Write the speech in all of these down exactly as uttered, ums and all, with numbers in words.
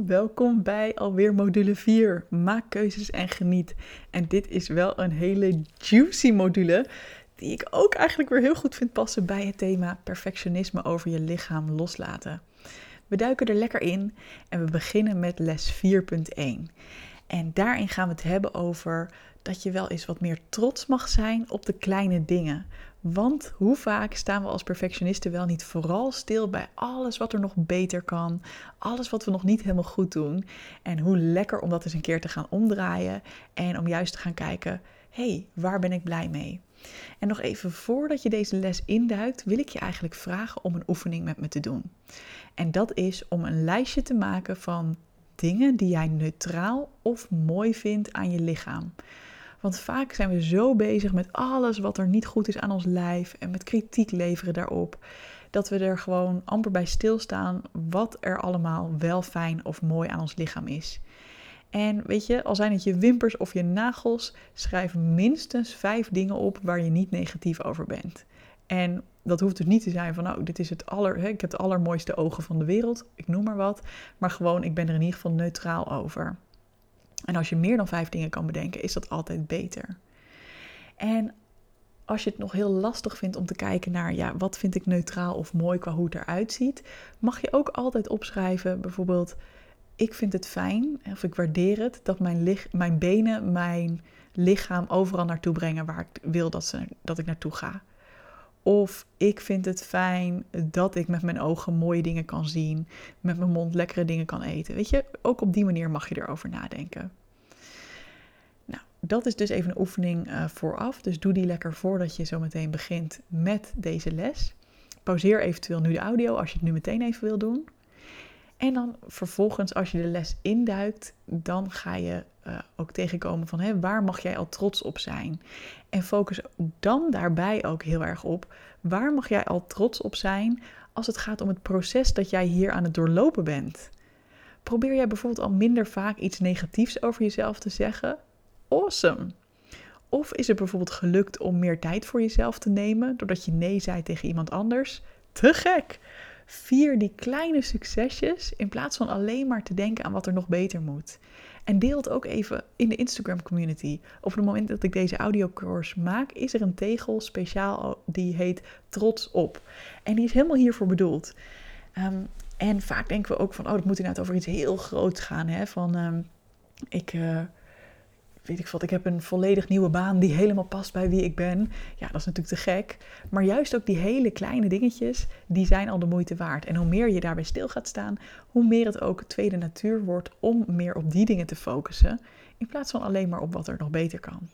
welkom bij alweer module vier. Maak keuzes en geniet. En dit is wel een hele juicy module die ik ook eigenlijk weer heel goed vind passen bij het thema perfectionisme over je lichaam loslaten. We duiken er lekker in en we beginnen met les vier punt één. En daarin gaan we het hebben over dat je wel eens wat meer trots mag zijn op de kleine dingen. Want hoe vaak staan we als perfectionisten wel niet vooral stil bij alles wat er nog beter kan, alles wat we nog niet helemaal goed doen. En hoe lekker om dat eens een keer te gaan omdraaien en om juist te gaan kijken, hé, hey, waar ben ik blij mee? En nog even voordat je deze les induikt, wil ik je eigenlijk vragen om een oefening met me te doen. En dat is om een lijstje te maken van dingen die jij neutraal of mooi vindt aan je lichaam. Want vaak zijn we zo bezig met alles wat er niet goed is aan ons lijf en met kritiek leveren daarop, dat we er gewoon amper bij stilstaan wat er allemaal wel fijn of mooi aan ons lichaam is. En weet je, al zijn het je wimpers of je nagels, schrijf minstens vijf dingen op waar je niet negatief over bent. En dat hoeft dus niet te zijn van, nou, dit is het aller, hè, ik heb de allermooiste ogen van de wereld, ik noem maar wat. Maar gewoon, ik ben er in ieder geval neutraal over. En als je meer dan vijf dingen kan bedenken, is dat altijd beter. En als je het nog heel lastig vindt om te kijken naar, ja, wat vind ik neutraal of mooi qua hoe het eruit ziet, mag je ook altijd opschrijven, bijvoorbeeld, ik vind het fijn, of ik waardeer het, dat mijn, lich- mijn benen mijn lichaam overal naartoe brengen waar ik wil dat, ze, dat ik naartoe ga. Of ik vind het fijn dat ik met mijn ogen mooie dingen kan zien, met mijn mond lekkere dingen kan eten. Weet je, ook op die manier mag je erover nadenken. Nou, dat is dus even een oefening uh, vooraf. Dus doe die lekker voordat je zo meteen begint met deze les. Pauzeer eventueel nu de audio als je het nu meteen even wil doen. En dan vervolgens, als je de les induikt, dan ga je uh, ook tegenkomen van, hé, waar mag jij al trots op zijn? En focus dan daarbij ook heel erg op, waar mag jij al trots op zijn als het gaat om het proces dat jij hier aan het doorlopen bent? Probeer jij bijvoorbeeld al minder vaak iets negatiefs over jezelf te zeggen? Awesome! Of is het bijvoorbeeld gelukt om meer tijd voor jezelf te nemen, doordat je nee zei tegen iemand anders? Te gek! Vier die kleine succesjes in plaats van alleen maar te denken aan wat er nog beter moet. En deel het ook even in de Instagram community. Op het moment dat ik deze audiocourse maak, is er een tegel speciaal die heet Trots op. En die is helemaal hiervoor bedoeld. Um, en vaak denken we ook van, oh, dat moet inderdaad over iets heel groots gaan. Hè? Van, um, ik... Uh, weet ik wat, ik heb een volledig nieuwe baan die helemaal past bij wie ik ben. Ja, dat is natuurlijk te gek. Maar juist ook die hele kleine dingetjes, die zijn al de moeite waard. En hoe meer je daarbij stil gaat staan, hoe meer het ook tweede natuur wordt om meer op die dingen te focussen, in plaats van alleen maar op wat er nog beter kan.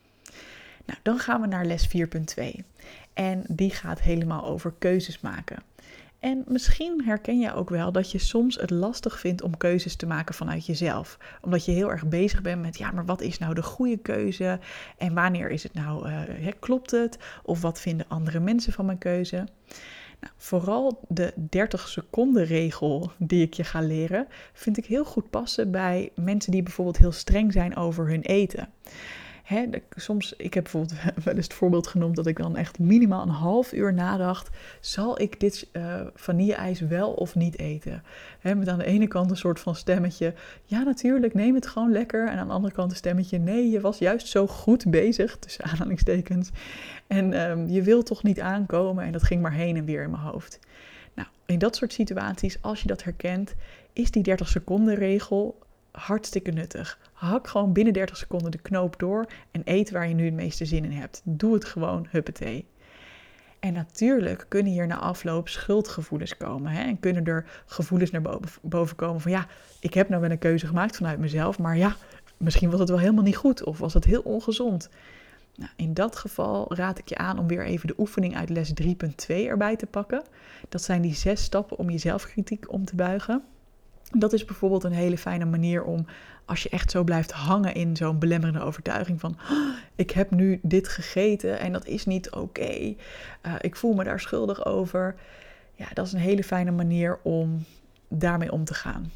Nou, dan gaan we naar les vier punt twee. En die gaat helemaal over keuzes maken. En misschien herken je ook wel dat je soms het lastig vindt om keuzes te maken vanuit jezelf. Omdat je heel erg bezig bent met, ja, maar wat is nou de goede keuze? En wanneer is het nou, uh, hè, klopt het? Of wat vinden andere mensen van mijn keuze? Nou, vooral de dertig seconden regel die ik je ga leren, vind ik heel goed passen bij mensen die bijvoorbeeld heel streng zijn over hun eten. He, de, soms, ik heb bijvoorbeeld wel eens het voorbeeld genoemd dat ik dan echt minimaal een half uur nadacht, zal ik dit uh, vanille-ijs wel of niet eten? He, met aan de ene kant een soort van stemmetje, ja natuurlijk, neem het gewoon lekker. En aan de andere kant een stemmetje, nee, je was juist zo goed bezig, tussen aanhalingstekens. En um, je wil toch niet aankomen en dat ging maar heen en weer in mijn hoofd. Nou, in dat soort situaties, als je dat herkent, is die dertig seconden regel hartstikke nuttig. Hak gewoon binnen dertig seconden de knoop door en eet waar je nu het meeste zin in hebt. Doe het gewoon, huppatee. En natuurlijk kunnen hier na afloop schuldgevoelens komen. Hè? En kunnen er gevoelens naar boven komen van, ja, ik heb nou wel een keuze gemaakt vanuit mezelf, maar ja, misschien was het wel helemaal niet goed of was het heel ongezond. Nou, in dat geval raad ik je aan om weer even de oefening uit les drie punt twee erbij te pakken. Dat zijn die zes stappen om je zelfkritiek om te buigen. Dat is bijvoorbeeld een hele fijne manier om, als je echt zo blijft hangen in zo'n belemmerende overtuiging van, oh, ik heb nu dit gegeten en dat is niet oké, okay. uh, ik voel me daar schuldig over. Ja, dat is een hele fijne manier om daarmee om te gaan.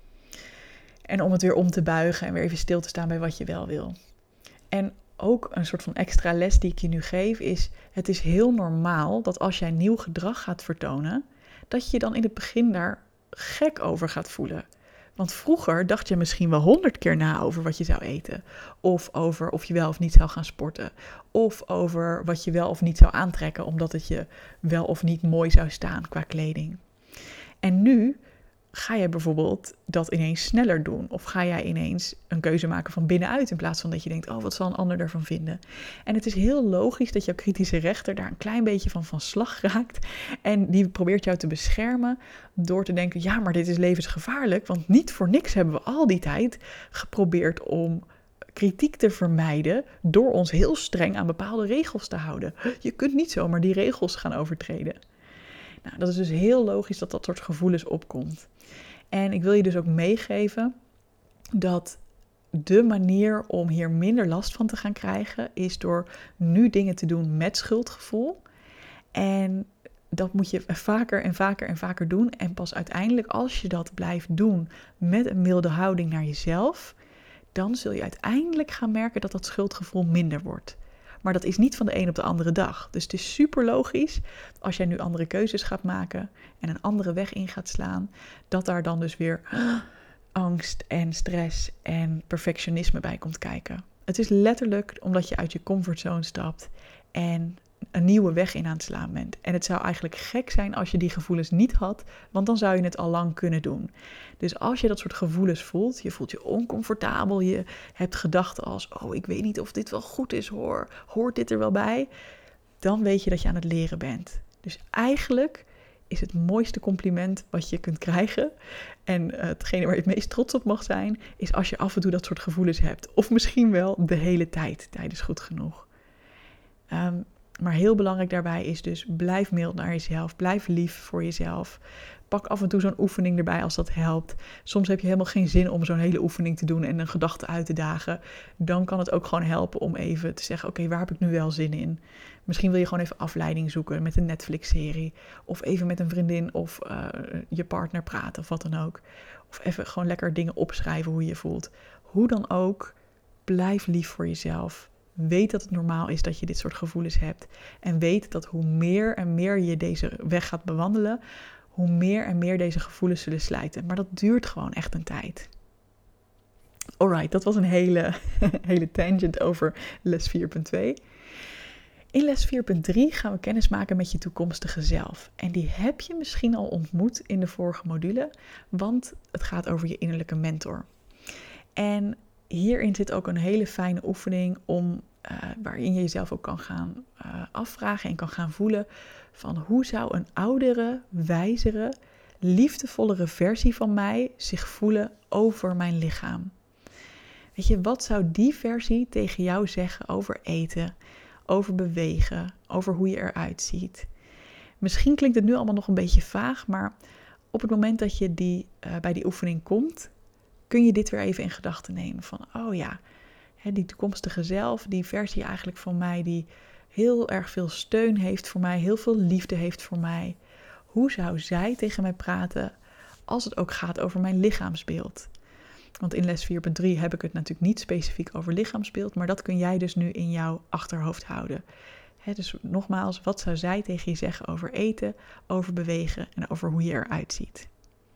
En om het weer om te buigen en weer even stil te staan bij wat je wel wil. En ook een soort van extra les die ik je nu geef is, het is heel normaal dat als jij nieuw gedrag gaat vertonen, dat je je dan in het begin daar gek over gaat voelen. Want vroeger dacht je misschien wel honderd keer na over wat je zou eten. Of over of je wel of niet zou gaan sporten. Of over wat je wel of niet zou aantrekken, omdat het je wel of niet mooi zou staan qua kleding. En nu ga je bijvoorbeeld dat ineens sneller doen. Of ga jij ineens een keuze maken van binnenuit, in plaats van dat je denkt, oh, wat zal een ander ervan vinden? En het is heel logisch dat jouw kritische rechter daar een klein beetje van van slag raakt. En die probeert jou te beschermen door te denken, ja, maar dit is levensgevaarlijk. Want niet voor niks hebben we al die tijd geprobeerd om kritiek te vermijden door ons heel streng aan bepaalde regels te houden. Je kunt niet zomaar die regels gaan overtreden. Nou, dat is dus heel logisch dat dat soort gevoelens opkomt. En ik wil je dus ook meegeven dat de manier om hier minder last van te gaan krijgen is door nu dingen te doen met schuldgevoel. En dat moet je vaker en vaker en vaker doen. En pas uiteindelijk, als je dat blijft doen met een milde houding naar jezelf, dan zul je uiteindelijk gaan merken dat dat schuldgevoel minder wordt. Maar dat is niet van de een op de andere dag. Dus het is super logisch als jij nu andere keuzes gaat maken en een andere weg in gaat slaan, dat daar dan dus weer angst en stress en perfectionisme bij komt kijken. Het is letterlijk omdat je uit je comfortzone stapt en een nieuwe weg in aan het slaan bent. En het zou eigenlijk gek zijn als je die gevoelens niet had, want dan zou je het al lang kunnen doen. Dus als je dat soort gevoelens voelt, je voelt je oncomfortabel, je hebt gedachten als, oh, ik weet niet of dit wel goed is, hoor, hoort dit er wel bij? Dan weet je dat je aan het leren bent. Dus eigenlijk is het mooiste compliment wat je kunt krijgen, en uh, hetgene waar je het meest trots op mag zijn, is als je af en toe dat soort gevoelens hebt. Of misschien wel de hele tijd, tijdens goed genoeg. Um, Maar heel belangrijk daarbij is dus, blijf mild naar jezelf. Blijf lief voor jezelf. Pak af en toe zo'n oefening erbij als dat helpt. Soms heb je helemaal geen zin om zo'n hele oefening te doen en een gedachte uit te dagen. Dan kan het ook gewoon helpen om even te zeggen, oké, okay, waar heb ik nu wel zin in? Misschien wil je gewoon even afleiding zoeken met een Netflix-serie. Of even met een vriendin of uh, je partner praten of wat dan ook. Of even gewoon lekker dingen opschrijven hoe je je voelt. Hoe dan ook, blijf lief voor jezelf. Weet dat het normaal is dat je dit soort gevoelens hebt. En weet dat hoe meer en meer je deze weg gaat bewandelen, hoe meer en meer deze gevoelens zullen slijten. Maar dat duurt gewoon echt een tijd. Alright, dat was een hele, hele tangent over les vier punt twee. In les vier punt drie gaan we kennis maken met je toekomstige zelf. En die heb je misschien al ontmoet in de vorige module, want het gaat over je innerlijke mentor. En hierin zit ook een hele fijne oefening om, uh, waarin je jezelf ook kan gaan uh, afvragen en kan gaan voelen van hoe zou een oudere, wijzere, liefdevollere versie van mij zich voelen over mijn lichaam. Weet je, wat zou die versie tegen jou zeggen over eten, over bewegen, over hoe je eruit ziet? Misschien klinkt het nu allemaal nog een beetje vaag, maar op het moment dat je die, uh, bij die oefening komt, kun je dit weer even in gedachten nemen. Van, oh ja, hè, die toekomstige zelf, die versie eigenlijk van mij die heel erg veel steun heeft voor mij, heel veel liefde heeft voor mij. Hoe zou zij tegen mij praten als het ook gaat over mijn lichaamsbeeld? Want in les vier punt drie heb ik het natuurlijk niet specifiek over lichaamsbeeld, maar dat kun jij dus nu in jouw achterhoofd houden. Hè, dus nogmaals, wat zou zij tegen je zeggen over eten, over bewegen en over hoe je eruit ziet?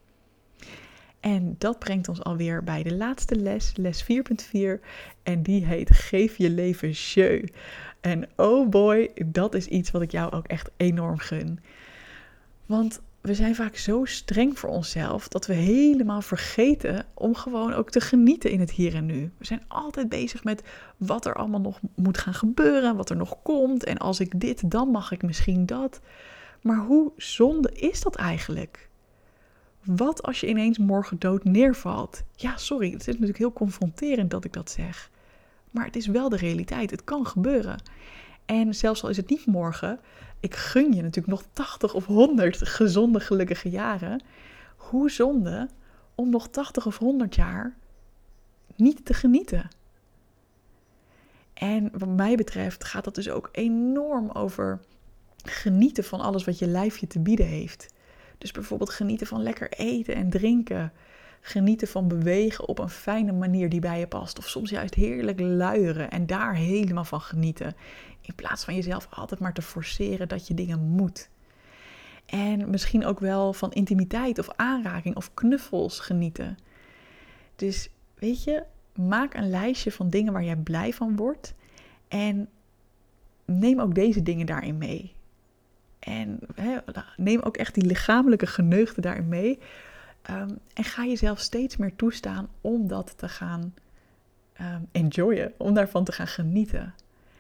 En dat brengt ons alweer bij de laatste les, les vier punt vier. En die heet Geef je leven jeu. En oh boy, dat is iets wat ik jou ook echt enorm gun. Want we zijn vaak zo streng voor onszelf dat we helemaal vergeten om gewoon ook te genieten in het hier en nu. We zijn altijd bezig met wat er allemaal nog moet gaan gebeuren, wat er nog komt. En als ik dit, dan mag ik misschien dat. Maar hoe zonde is dat eigenlijk? Wat als je ineens morgen dood neervalt? Ja, sorry, het is natuurlijk heel confronterend dat ik dat zeg. Maar het is wel de realiteit, het kan gebeuren. En zelfs al is het niet morgen, ik gun je natuurlijk nog tachtig of honderd gezonde, gelukkige jaren. Hoe zonde om nog tachtig of honderd jaar niet te genieten. En wat mij betreft gaat dat dus ook enorm over genieten van alles wat je lijf je te bieden heeft. Dus bijvoorbeeld genieten van lekker eten en drinken. Genieten van bewegen op een fijne manier die bij je past. Of soms juist heerlijk luieren en daar helemaal van genieten. In plaats van jezelf altijd maar te forceren dat je dingen moet. En misschien ook wel van intimiteit of aanraking of knuffels genieten. Dus weet je, maak een lijstje van dingen waar jij blij van wordt. En neem ook deze dingen daarin mee. En he, neem ook echt die lichamelijke geneugten daarin mee. Um, en ga jezelf steeds meer toestaan om dat te gaan um, enjoyen. Om daarvan te gaan genieten.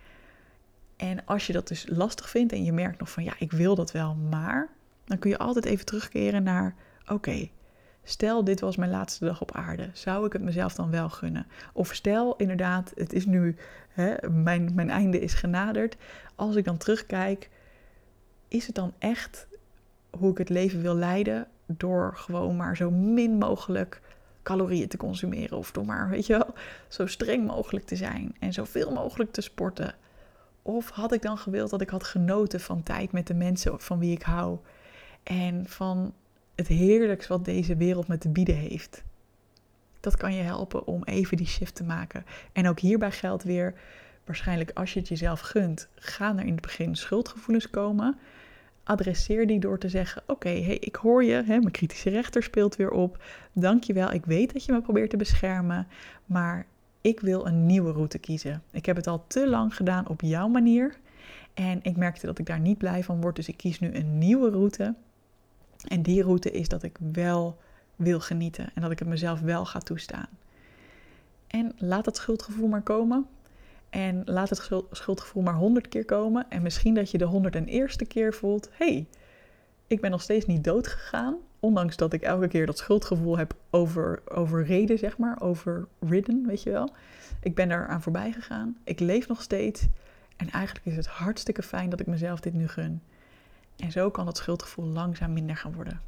En als je dat dus lastig vindt en je merkt nog van ja, ik wil dat wel, maar... dan kun je altijd even terugkeren naar, oké, okay, stel dit was mijn laatste dag op aarde. Zou ik het mezelf dan wel gunnen? Of stel inderdaad, het is nu, hè, mijn, mijn einde is genaderd. Als ik dan terugkijk, is het dan echt hoe ik het leven wil leiden? Door gewoon maar zo min mogelijk calorieën te consumeren. Of door maar, weet je wel, zo streng mogelijk te zijn. En zoveel mogelijk te sporten. Of had ik dan gewild dat ik had genoten van tijd met de mensen van wie ik hou. En van het heerlijks wat deze wereld me te bieden heeft. Dat kan je helpen om even die shift te maken. En ook hierbij geldt weer, waarschijnlijk als je het jezelf gunt, gaan er in het begin schuldgevoelens komen. Adresseer die door te zeggen, oké, okay, hey, ik hoor je, hè, mijn kritische rechter speelt weer op. Dankjewel, ik weet dat je me probeert te beschermen, maar ik wil een nieuwe route kiezen. Ik heb het al te lang gedaan op jouw manier en ik merkte dat ik daar niet blij van word, dus ik kies nu een nieuwe route. En die route is dat ik wel wil genieten en dat ik het mezelf wel ga toestaan. En laat het schuldgevoel maar komen. En laat het schuldgevoel maar honderd keer komen. En misschien dat je de honderd en eerste keer voelt, hé, hey, ik ben nog steeds niet dood gegaan. Ondanks dat ik elke keer dat schuldgevoel heb over, overreden, zeg maar. Overridden, weet je wel. Ik ben daar aan voorbij gegaan. Ik leef nog steeds. En eigenlijk is het hartstikke fijn dat ik mezelf dit nu gun. En zo kan dat schuldgevoel langzaam minder gaan worden.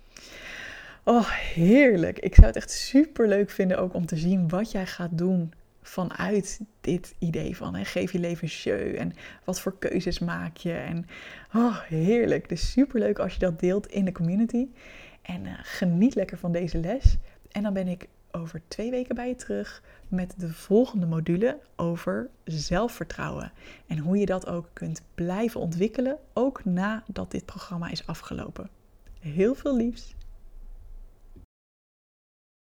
Oh, heerlijk. Ik zou het echt super leuk vinden ook om te zien wat jij gaat doen vanuit dit idee van hè, geef je leven jeu en wat voor keuzes maak je. En oh, heerlijk. Dus super leuk als je dat deelt in de community. En uh, geniet lekker van deze les. En dan ben ik over twee weken bij je terug met de volgende module over zelfvertrouwen. En hoe je dat ook kunt blijven ontwikkelen, ook nadat dit programma is afgelopen. Heel veel liefs.